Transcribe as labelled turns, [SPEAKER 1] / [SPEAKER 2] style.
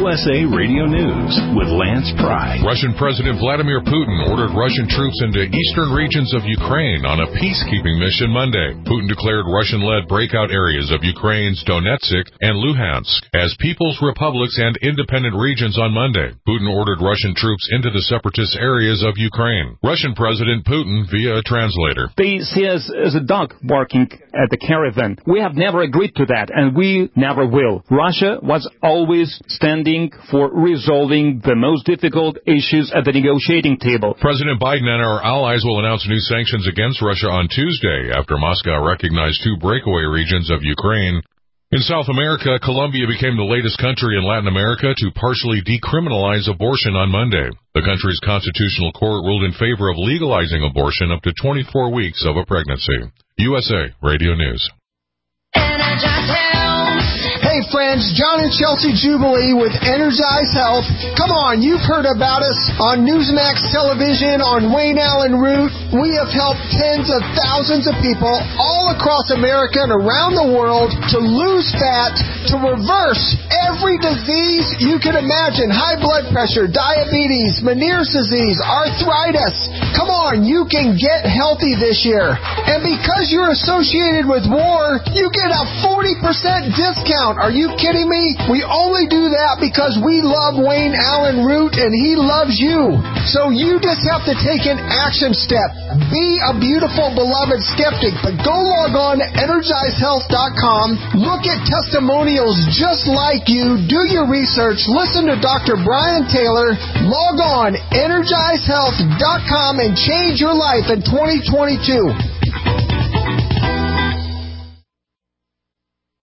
[SPEAKER 1] USA Radio News with Lance Pry.
[SPEAKER 2] Russian President Vladimir Putin ordered Russian troops into eastern regions of Ukraine on a peacekeeping mission Monday. Putin declared Russian-led breakout areas of Ukraine's Donetsk and Luhansk as People's Republics and independent regions on Monday. Putin ordered Russian troops into the separatist areas of Ukraine. Russian President Putin via a translator.
[SPEAKER 3] They see us as a dog barking at the caravan. We have never agreed to that, and we never will. Russia was always standing for resolving the most difficult issues at the negotiating table.
[SPEAKER 2] President Biden and our allies will announce new sanctions against Russia on Tuesday after Moscow recognized 2 breakaway regions of Ukraine. In South America, Colombia became the latest country in Latin America to partially decriminalize abortion on Monday. The country's constitutional court ruled in favor of legalizing abortion up to 24 weeks of a pregnancy. USA Radio News.
[SPEAKER 4] Hey friends, John and Chelsea Jubilee with Energize Health. Come on, you've heard about us on Newsmax Television, on Wayne Allen Root. We have helped tens of thousands of people all across America and around the world to lose fat, to reverse every disease you can imagine. High blood pressure, diabetes, Meniere's disease, arthritis. Come on, you can get healthy this year. And because you're associated with war, you get a 40% discount. Are you kidding me? We only do that because we love Wayne Allen Root and he loves you. So you just have to take an action step. Be a beautiful, beloved skeptic. But go log on to EnergizeHealth.com. Look at testimonials just like you. Do your research. Listen to Dr. Brian Taylor. Log on EnergizeHealth.com and change your life in 2022.